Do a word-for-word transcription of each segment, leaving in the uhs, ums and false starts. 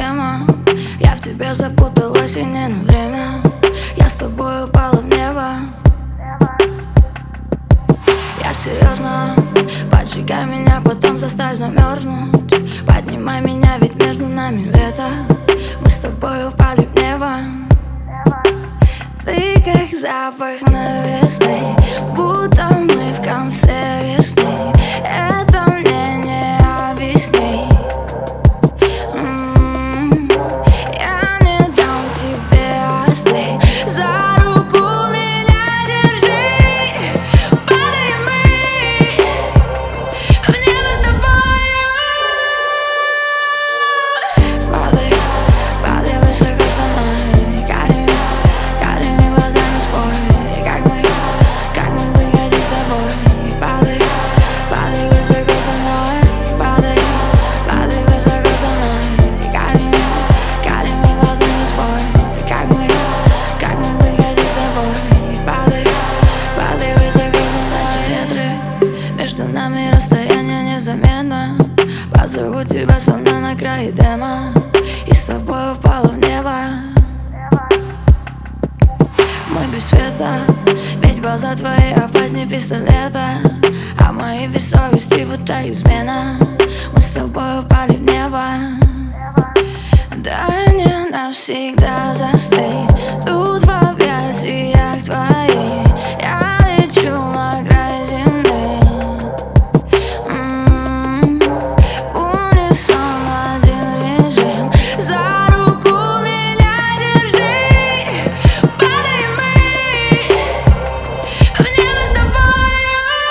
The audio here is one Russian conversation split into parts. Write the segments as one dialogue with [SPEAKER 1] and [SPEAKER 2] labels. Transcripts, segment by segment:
[SPEAKER 1] тема. Я в тебе запуталась и не на время. Я с тобой упала в небо. Я серьезно, поджигай меня, потом заставь замерзнуть. Поднимай меня, ведь между нами лето. Мы с тобой упали в небо. Ты как запах новизны, будто мы в конце весны. Это мне не объяснить. М-м-м. Я не дам тебе остыть. За руку меня держи. Падаем мы в небо с тобой. Падай, падай высоко со мной. Карими, карими глазами спой. Как мы, как мы выходим с тобой. Падай, падай высоко со мной. Падай, падай высоко со мной. Карими, карими глазами спой. Как мы, как мы выходим с тобой. Падай, падай высоко со мной. Ветры, между нами расстояние незаметно. Позову тебя словно на край дема. И с тобой упала в небо. Мы без света, ведь глаза твои опаснее пистолета. А мои без совести будто измена. Мы с тобой упали в небо. Дай мне навсегда застыть тут в объятиях твоих. Я лечу на край земли. М-м-м. Унисон один режим. За руку меня держи. Падаем мы в небо с тобой.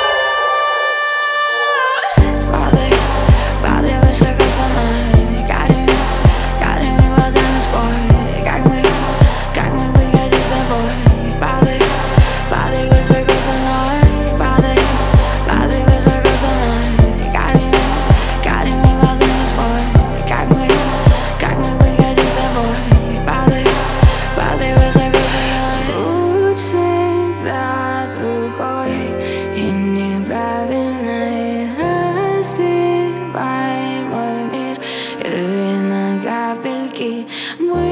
[SPEAKER 1] Падай, падай высоко со мной. Карими, карими глазами спой. Как мы, как мы выходим с тобой. Падай, падай высоко со мной. Падай, падай высоко со мной. Карими, карими глазами спой. Как мы, как мы выходим с тобой. Падай, падай высоко со мной. Будь всегда другой и неправильной. Разбивай мой мир и рви на капельки. Мы